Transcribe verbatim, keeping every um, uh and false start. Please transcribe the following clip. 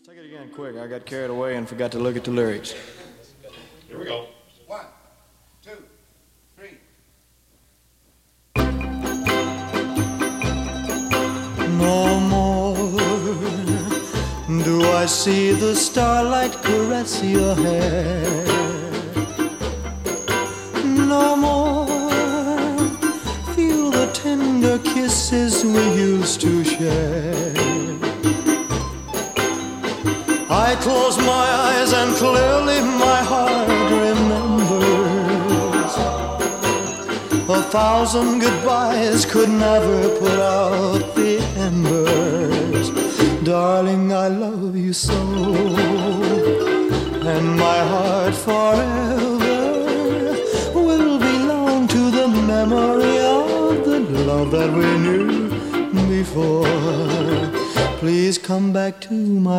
Take it again quick. I got carried away and forgot to look at the lyrics. Here we go. One, two, three. No more do I see the starlight caress your hair. No more feel the tender kisses we used to share. I close my eyes and clearly my heart remembers. A thousand goodbyes could never put out the embers. Darling, I love you so, and my heart forever will belong to the memory of the love that we knew before. Please come back to my